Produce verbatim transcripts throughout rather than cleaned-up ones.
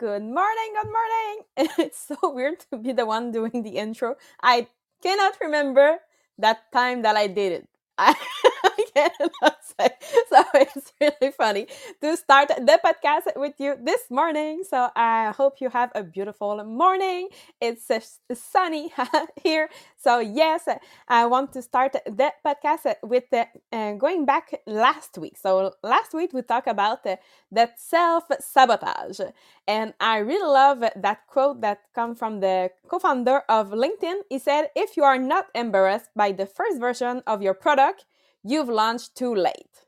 good morning, good morning. It's so weird to be the one doing the intro. I cannot remember that time that I did it. I, I cannot say. So it's really funny to start the podcast with you this morning. So I hope you have a beautiful morning. It's uh, sunny here. So, yes, I want to start the podcast with uh, uh, going back last week. So, last week we talked about uh, that self sabotage. And I really love that quote that comes from the co founder of LinkedIn. He said, "If you are not embarrassed by the first version of your product, you've launched too late."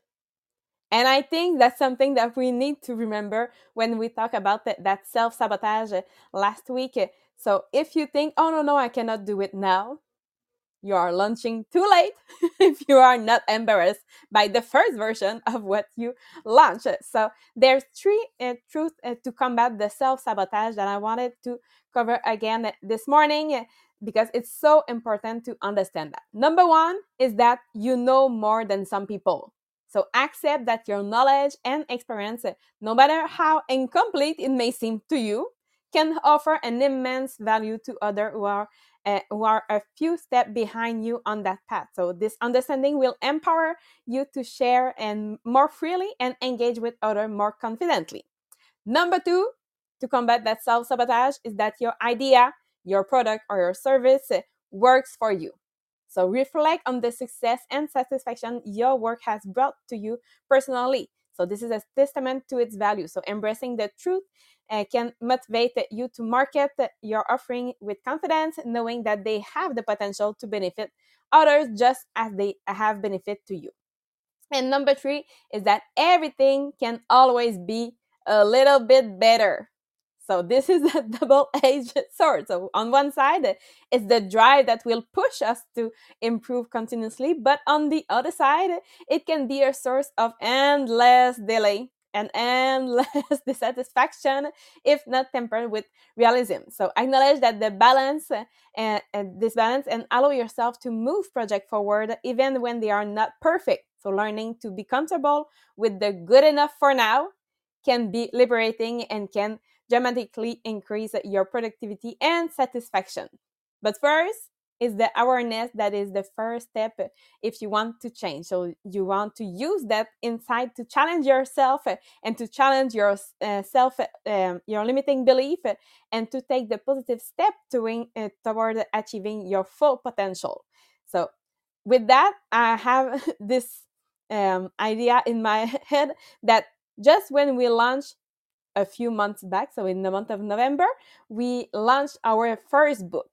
And I think that's something that we need to remember when we talk about that, that self sabotage last week. So if you think, oh, no, no, I cannot do it now, you are launching too late if you are not embarrassed by the first version of what you launched. So there's three uh, truths uh, to combat the self-sabotage that I wanted to cover again this morning uh, because it's so important to understand that. Number one is that you know more than some people. So accept that your knowledge and experience, uh, no matter how incomplete it may seem to you, can offer an immense value to others who are uh, who are a few steps behind you on that path. So this understanding will empower you to share and more freely and engage with others more confidently. Number two, to combat that self-sabotage is that your idea, your product, or your service works for you. So reflect on the success and satisfaction your work has brought to you personally. So this is a testament to its value. So embracing the truth uh, can motivate you to market your offering with confidence, knowing that they have the potential to benefit others just as they have benefit to you. And number three is that everything can always be a little bit better. So this is a double-edged sword. So on one side, it's the drive that will push us to improve continuously. But on the other side, it can be a source of endless delay and endless dissatisfaction if not tempered with realism. So acknowledge that the balance uh, and, and this balance and allow yourself to move project forward even when they are not perfect. So learning to be comfortable with the good enough for now can be liberating and can dramatically increase your productivity and satisfaction. But first is the awareness that is the first step if you want to change. So you want to use that insight to challenge yourself and to challenge your uh, self, um, your limiting belief, and to take the positive step to, uh, toward achieving your full potential. So with that, I have this um, idea in my head that just when we launch a few months back, so in the month of November, we launched our first book.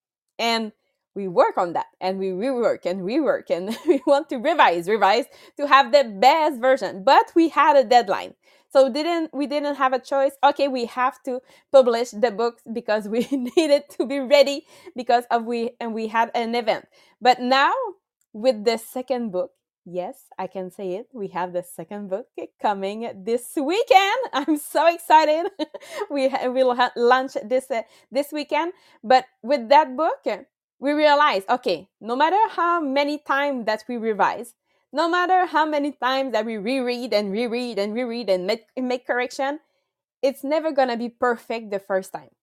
And we work on that and we rework and rework and we want to revise, revise to have the best version. But we had a deadline. So didn't we didn't have a choice. Okay, we have to publish the books because we needed to be ready because of we and we had an event. But now with the second book, yes, I can say it. We have the second book coming this weekend. I'm so excited. we ha- will ha- launch this uh, this weekend. But with that book, we realize, okay, no matter how many times that we revise, no matter how many times that we reread and reread and reread and make, make correction, it's never gonna be perfect the first time.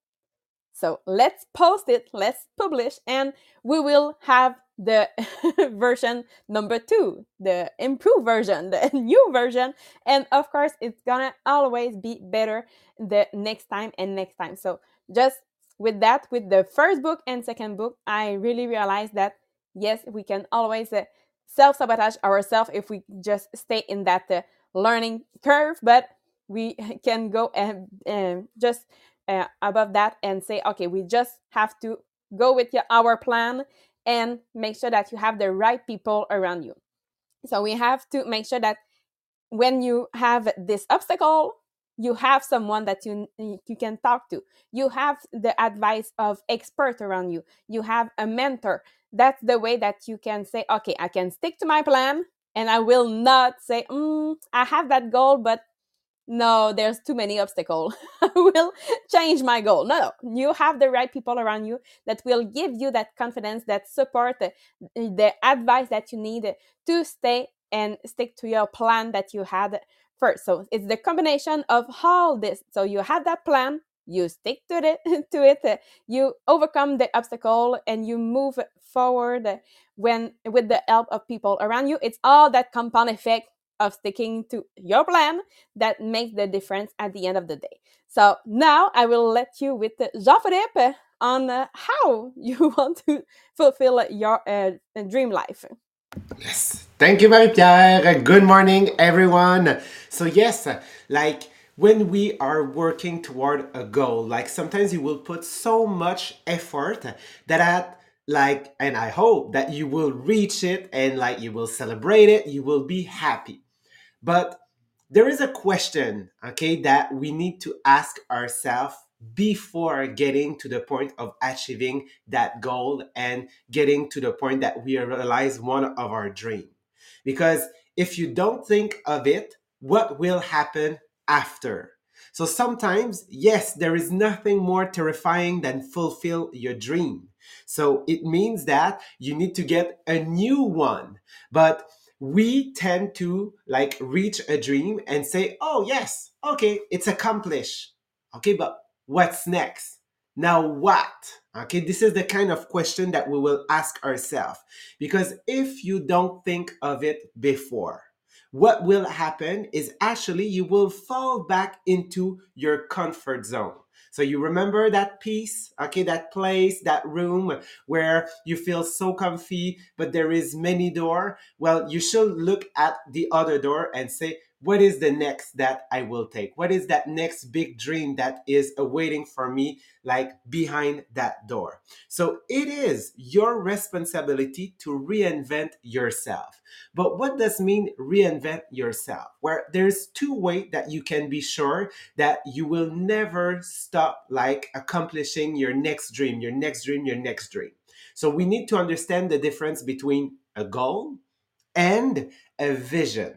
So let's post it, let's publish, and we will have the version number two, the improved version, the new version. And of course, it's gonna always be better the next time and next time. So just with that, with the first book and second book, I really realized that yes, we can always uh, self-sabotage ourselves if we just stay in that uh, learning curve, but we can go and, and just uh, above that and say, okay, we just have to go with your, our plan and make sure that you have the right people around you. So we have to make sure that when you have this obstacle, you have someone that you you can talk to. You have the advice of expert around you. You have a mentor. That's the way that you can say, okay, I can stick to my plan and I will not say, mm, I have that goal, but no, there's too many obstacles. I will change my goal. No, no, you have the right people around you that will give you that confidence, that support, the, the advice that you need to stay and stick to your plan that you had first. So it's the combination of all this. So you have that plan, you stick to it, to it, uh, you overcome the obstacle, and you move forward uh, when with the help of people around you. It's all that compound effect of sticking to your plan that makes the difference at the end of the day. So now I will let you with uh, Jean-Philippe on uh, how you want to fulfill your uh, dream life. Yes. Thank you, Marie-Pierre. Good morning, everyone. So yes, like when we are working toward a goal, like sometimes you will put so much effort that at like, and I hope that you will reach it and like you will celebrate it, you will be happy. But there is a question, okay, that we need to ask ourselves before getting to the point of achieving that goal and getting to the point that we realize one of our dreams. Because if you don't think of it, what will happen after? So sometimes, yes, there is nothing more terrifying than fulfill your dream. So it means that you need to get a new one. But we tend to like reach a dream and say, oh, yes, okay, it's accomplished. Okay, but what's next? Now what? Okay, this is the kind of question that we will ask ourselves. Because if you don't think of it before, what will happen is actually you will fall back into your comfort zone. So you remember that piece, okay, that place, that room where you feel so comfy, but there is many door. Well, you should look at the other door and say, what is the next that I will take? What is that next big dream that is awaiting for me, like behind that door? So it is your responsibility to reinvent yourself. But what does mean reinvent yourself? Where there's two ways that you can be sure that you will never stop like accomplishing your next dream, your next dream, your next dream. So we need to understand the difference between a goal and a vision.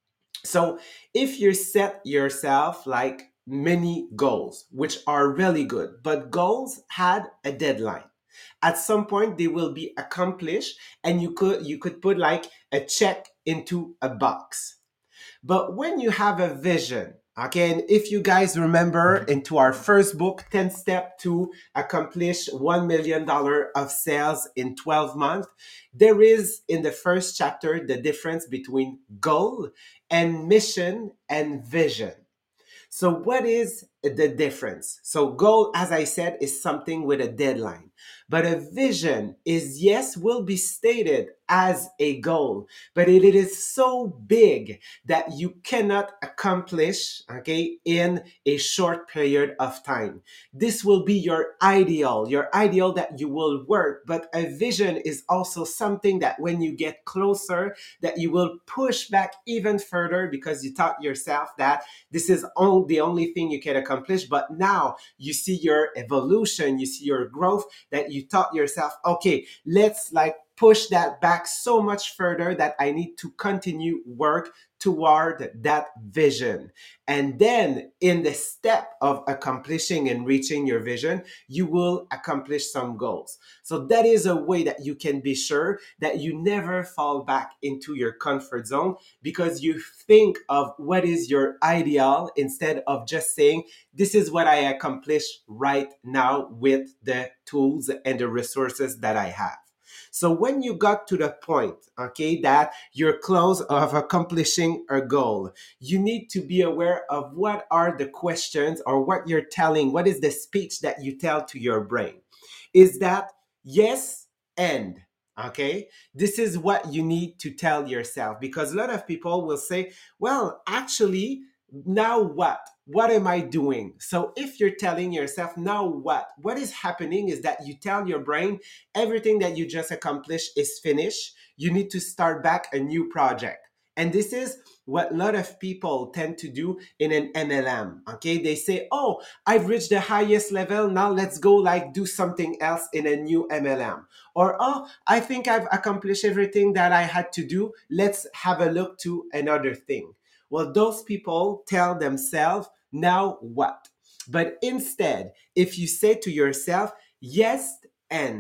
So if you set yourself like many goals, which are really good, but goals had a deadline. At some point they will be accomplished and you could you could put like a check into a box. But when you have a vision, okay, and if you guys remember into our first book, ten Step to Accomplish one million dollars of Sales in twelve months, there is in the first chapter the difference between goal and mission and vision. So, what is the difference? So, goal, as I said, is something with a deadline. But a vision is, yes, will be stated as a goal, but it is so big that you cannot accomplish, okay, in a short period of time. This will be your ideal, your ideal that you will work. But a vision is also something that when you get closer, that you will push back even further because you taught yourself that this is all the only thing you can accomplish. But now you see your evolution, you see your growth, that you taught yourself, okay, let's like push that back so much further that I need to continue work toward that vision. And then in the step of accomplishing and reaching your vision, you will accomplish some goals. So that is a way that you can be sure that you never fall back into your comfort zone because you think of what is your ideal instead of just saying, this is what I accomplish right now with the tools and the resources that I have. So when you got to the point, okay, that you're close of accomplishing a goal, you need to be aware of what are the questions or what you're telling, what is the speech that you tell to your brain. Is that yes and okay? This is what you need to tell yourself because a lot of people will say, well, actually, now what? What am I doing? So if you're telling yourself, now what? What is happening is that you tell your brain everything that you just accomplished is finished. You need to start back a new project. And this is what a lot of people tend to do in an M L M. Okay, they say, oh, I've reached the highest level. Now let's go like do something else in a new M L M. Or, oh, I think I've accomplished everything that I had to do. Let's have a look to another thing. Well, those people tell themselves, now what? But instead, if you say to yourself, yes, and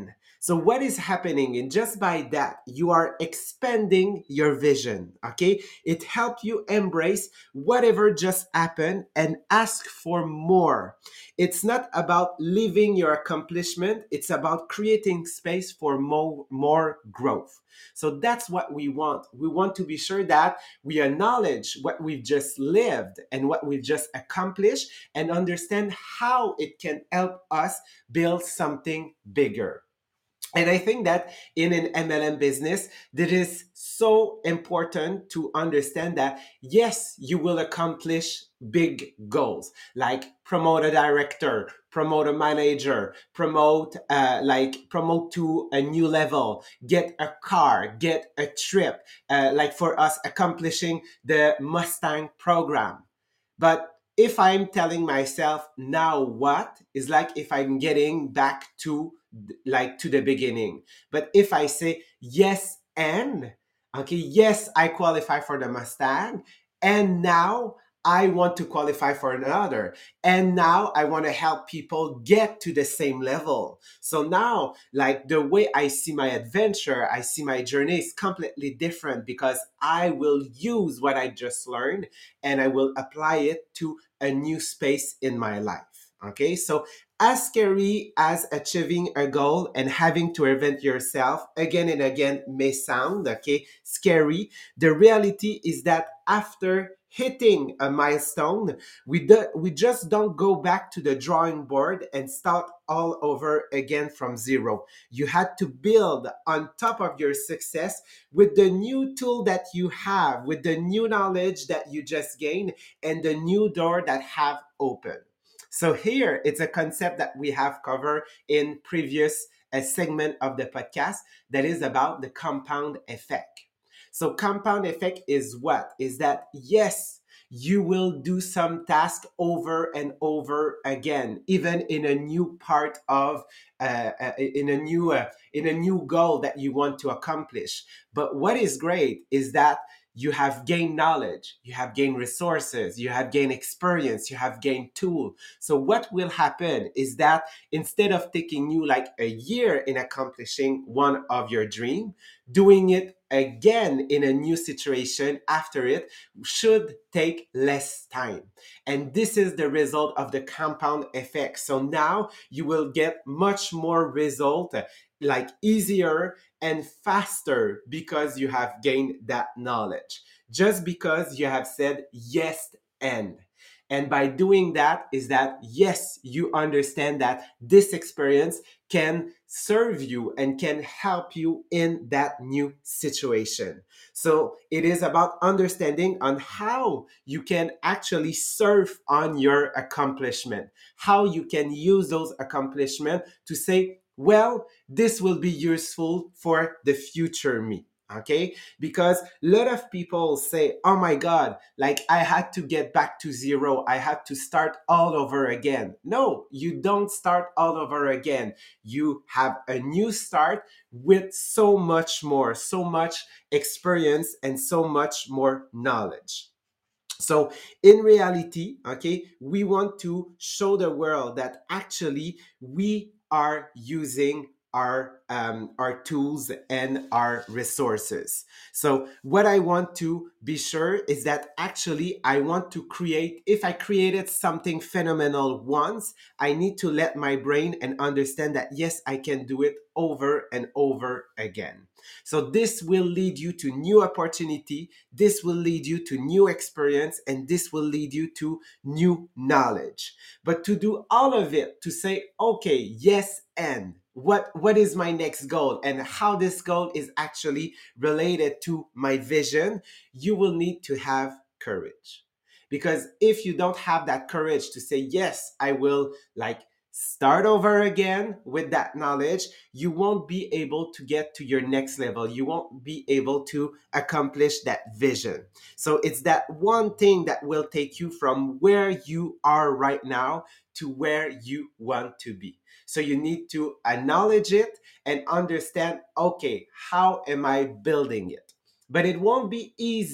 So what is happening? And just by that, you are expanding your vision. Okay. It helps you embrace whatever just happened and ask for more. It's not about leaving your accomplishment. It's about creating space for more, more growth. So that's what we want. We want to be sure that we acknowledge what we've just lived and what we've just accomplished and understand how it can help us build something bigger. And I think that in an M L M business, that is so important to understand that yes, you will accomplish big goals like promote a director, promote a manager, promote uh, like promote to a new level, get a car, get a trip, uh, like for us accomplishing the Mustang program. But if I'm telling myself now what is like if I'm getting back to like to the beginning. But if I say yes and okay, yes, I qualify for the Mustang, and now I want to qualify for another. And now I want to help people get to the same level. So now, like the way I see my adventure, I see my journey is completely different because I will use what I just learned and I will apply it to a new space in my life. Okay, so as scary as achieving a goal and having to reinvent yourself again and again may sound, okay, scary, the reality is that after hitting a milestone, we do, we just don't go back to the drawing board and start all over again from zero. You had to build on top of your success with the new tool that you have, with the new knowledge that you just gained, and the new door that have opened. So here it's a concept that we have covered in previous uh, segment of the podcast that is about the compound effect. So compound effect is what? Is that yes, you will do some task over and over again, even in a new part of uh, uh, in a new uh, in a new goal that you want to accomplish. But what is great is that you have gained knowledge, you have gained resources, you have gained experience, you have gained tool. So what will happen is that instead of taking you like a year in accomplishing one of your dream, doing it again in a new situation after it should take less time. And this is the result of the compound effect. So now you will get much more result, like easier and faster because you have gained that knowledge. Just because you have said yes and. And by doing that is that, yes, you understand that this experience can serve you and can help you in that new situation. So it is about understanding on how you can actually surf on your accomplishment, how you can use those accomplishments to say, well, this will be useful for the future me. Okay, because a lot of people say, oh my god, like I had to get back to zero, I had to start all over again. No, you don't start all over again. You have a new start with so much more, so much experience and so much more knowledge. So in reality, okay, we want to show the world that actually we are using our um, our tools and our resources. So what I want to be sure is that actually I want to create, if I created something phenomenal once, I need to let my brain and understand that yes, I can do it over and over again. So this will lead you to new opportunity, this will lead you to new experience, and this will lead you to new knowledge. But to do all of it, to say, okay, yes, and what what is my next goal and how this goal is actually related to my vision, you will need to have courage. Because if you don't have that courage to say, yes, I will like start over again with that knowledge, you won't be able to get to your next level. You won't be able to accomplish that vision. So it's that one thing that will take you from where you are right now to where you want to be. So you need to acknowledge it and understand, okay, how am I building it? But it won't be easy.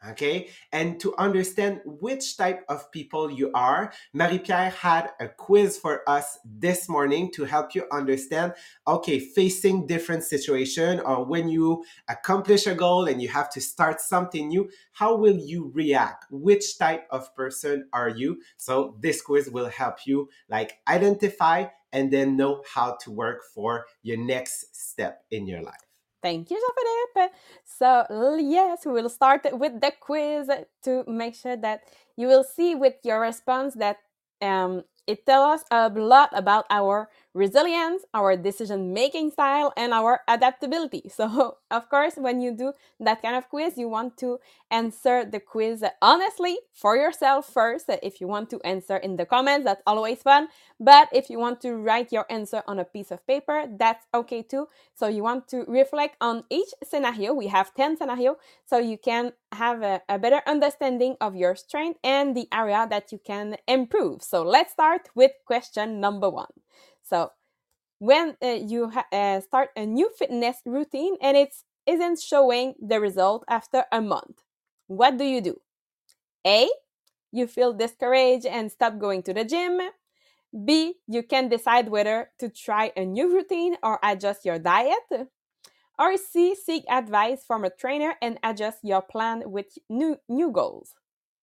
Okay, and to understand which type of people you are, Marie-Pierre had a quiz for us this morning to help you understand, okay, facing different situation, or when you accomplish a goal and you have to start something new, how will you react? Which type of person are you? So this quiz will help you like identify and then know how to work for your next step in your life. Thank you, Jean-Philippe. So, l- yes, we will start with the quiz to make sure that you will see with your response that um, it tells us a lot about our resilience, our decision making style, and our adaptability. So, of course, when you do that kind of quiz, you want to answer the quiz honestly for yourself first. If you want to answer in the comments, that's always fun. But if you want to write your answer on a piece of paper, that's okay too. So you want to reflect on each scenario. We have ten scenarios, so you can have a, a better understanding of your strength and the area that you can improve. So let's start with question number one. So when uh, you ha- uh, start a new fitness routine and it isn't showing the result after a month, what do you do? A, you feel discouraged and stop going to the gym. B, you can decide whether to try a new routine or adjust your diet. Or C, seek advice from a trainer and adjust your plan with new, new goals.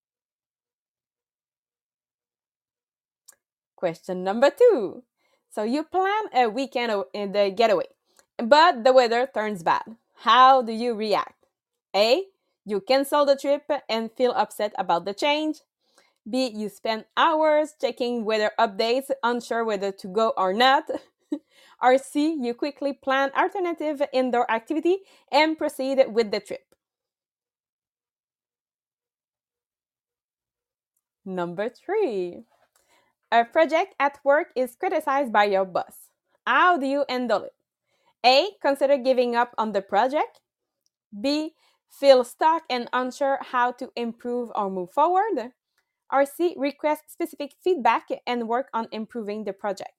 Question number two. So you plan a weekend in the getaway, but the weather turns bad. How do you react? A, you cancel the trip and feel upset about the change. B, you spend hours checking weather updates, unsure whether to go or not. Or C, you quickly plan alternative indoor activity and proceed with the trip. Number three, a project at work is criticized by your boss. How do you handle it? A, consider giving up on the project. B, feel stuck and unsure how to improve or move forward. Or C, request specific feedback and work on improving the project.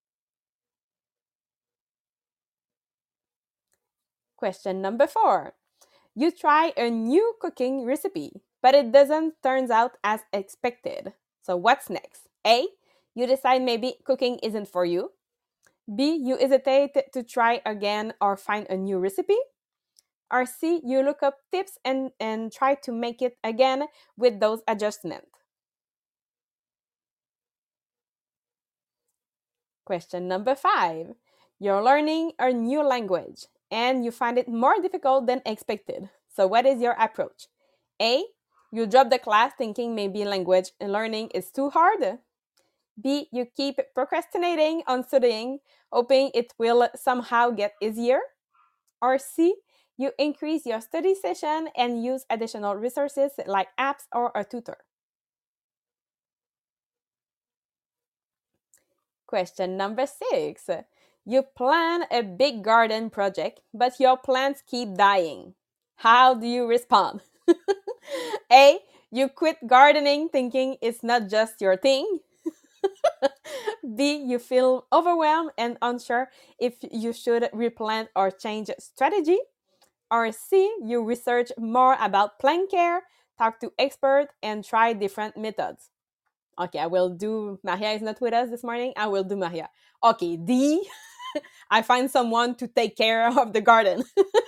Question number four. You try a new cooking recipe, but it doesn't turns out as expected. So what's next? A, you decide maybe cooking isn't for you. B, you hesitate to try again or find a new recipe. Or C, you look up tips and, and try to make it again with those adjustments. Question number five. You're learning a new language and you find it more difficult than expected. So, what is your approach? A, you drop the class thinking maybe language learning is too hard. B, you keep procrastinating on studying, hoping it will somehow get easier. Or C, you increase your study session and use additional resources like apps or a tutor. Question number six. You plan a big garden project, but your plants keep dying. How do you respond? A, you quit gardening thinking it's not just your thing. B, you feel overwhelmed and unsure if you should replant or change strategy. Or C, you research more about plant care, talk to experts, and try different methods. Okay, I will do. Maria is not with us this morning. I will do Maria. Okay, D, I find someone to take care of the garden.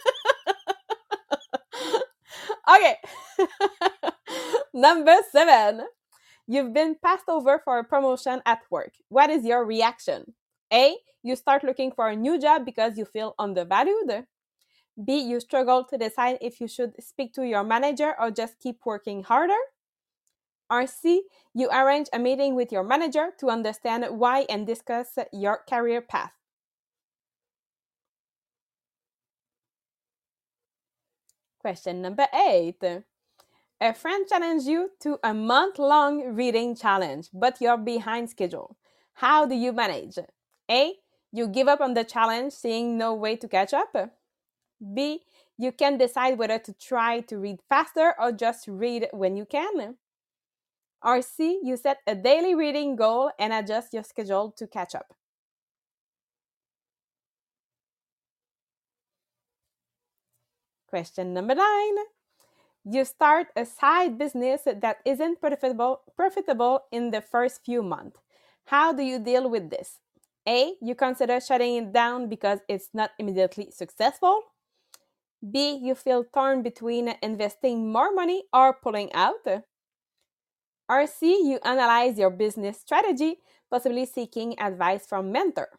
Okay. Number seven. You've been passed over for a promotion at work. What is your reaction? A, you start looking for a new job because you feel undervalued. B, you struggle to decide if you should speak to your manager or just keep working harder. Or C, you arrange a meeting with your manager to understand why and discuss your career path. Question number eight. A friend challenged you to a month long reading challenge, but you're behind schedule. How do you manage? A, you give up on the challenge, seeing no way to catch up. B, you can decide whether to try to read faster or just read when you can. Or C, you set a daily reading goal and adjust your schedule to catch up. Question number nine. You start a side business that isn't profitable, profitable in the first few months. How do you deal with this? A. You consider shutting it down because it's not immediately successful. B. You feel torn between investing more money or pulling out. Or C. You analyze your business strategy, possibly seeking advice from mentor.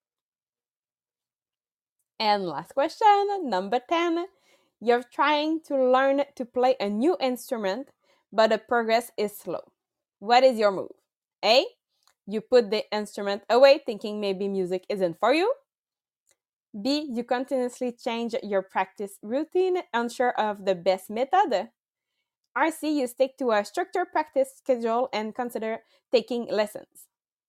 And last question, number ten. You're trying to learn to play a new instrument, but the progress is slow. What is your move? A. You put the instrument away thinking maybe music isn't for you. B. You continuously change your practice routine, unsure of the best method. Or C. You stick to a structured practice schedule and consider taking lessons.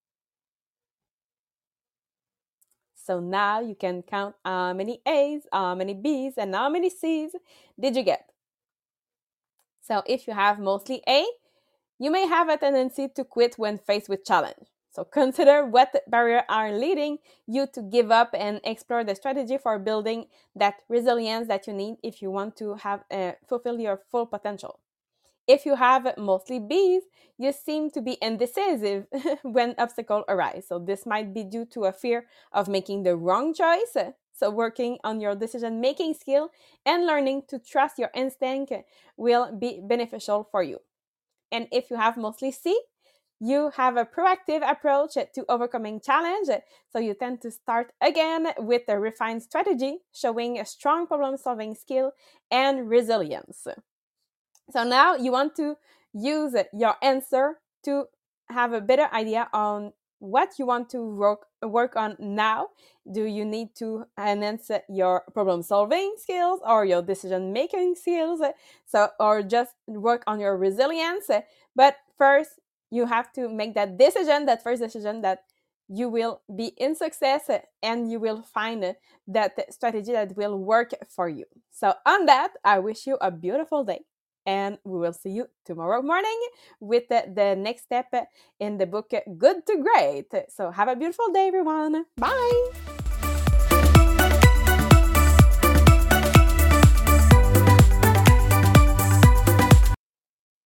So now you can count how many A's, how many B's, and how many C's did you get. So if you have mostly A, you may have a tendency to quit when faced with challenge. So consider what barriers are leading you to give up and explore the strategy for building that resilience that you need if you want to have uh, fulfill your full potential. If you have mostly B's, you seem to be indecisive when obstacles arise. So this might be due to a fear of making the wrong choice. So working on your decision making skill and learning to trust your instinct will be beneficial for you. And if you have mostly C, you have a proactive approach to overcoming challenge. So you tend to start again with a refined strategy, showing a strong problem solving skill and resilience. So now you want to use your answer to have a better idea on what you want to work, work on now. Do you need to enhance your problem solving skills or your decision making skills? So, or just work on your resilience. But first, you have to make that decision, that first decision that you will be in success and you will find that strategy that will work for you. So, on that, I wish you a beautiful day. And we will see you tomorrow morning with the, the next step in the book Good to Great. So have a beautiful day, everyone. Bye.